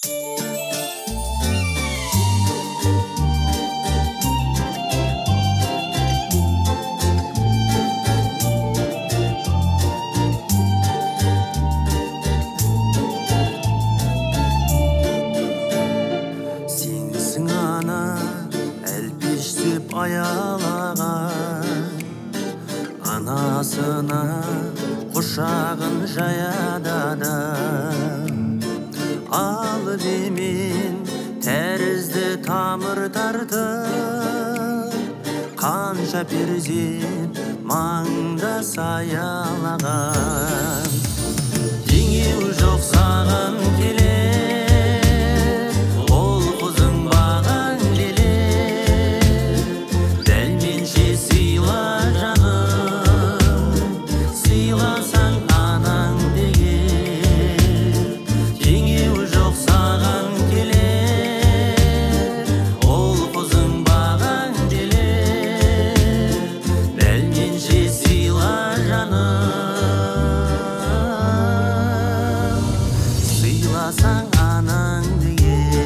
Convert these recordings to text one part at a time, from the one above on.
Сенсің ана әлпештеп аялаған, анасына құшағын жаяда да, алып емен тәрізді тамырдарды, қанша перзент маңда саялаған. Теңеу жоқ саған келер, ол қызың баған келер. Дәлменше сыйла жаным, сыйласаң анаң деген. Теңеу жоқ саған келер, ол қызың баған келер. Дәлменше сыйла жаным, сыйласаң анаң деген.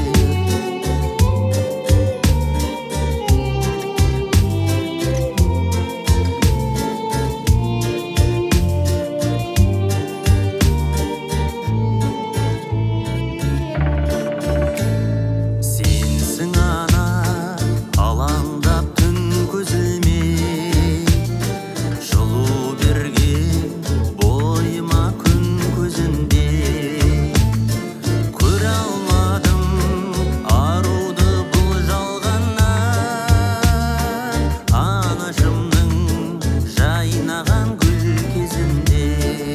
Сенсің ана алаңдап түн көзілмей, жылу берген бойыма күн көзінде. Көре алмадым аруды бұл жалғаннан, анашымның жайнаған гүл кезінде.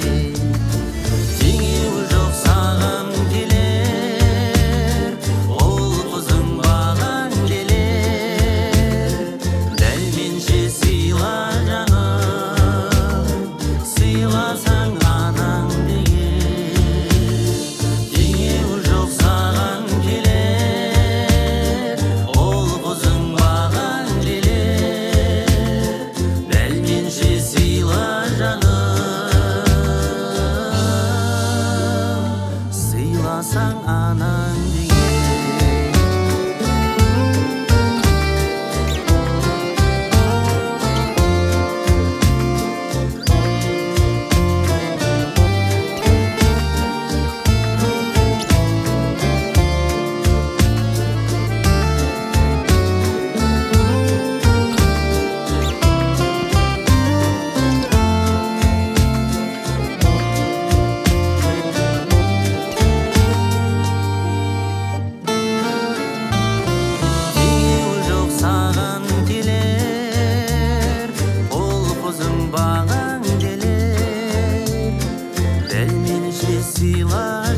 Теңеу жоқ саған келер, ол қызың баған келер. Дәлменше сыйла жаным, сыйласаң анаң деген. Теңеу жоқ саған келер, ол қызың баған келер. Дәлменше сыйла жаным, сыйласаң анаң деген. Теңеу жоқ саған келер, ол қызың баған келер. Дәлменше сыйла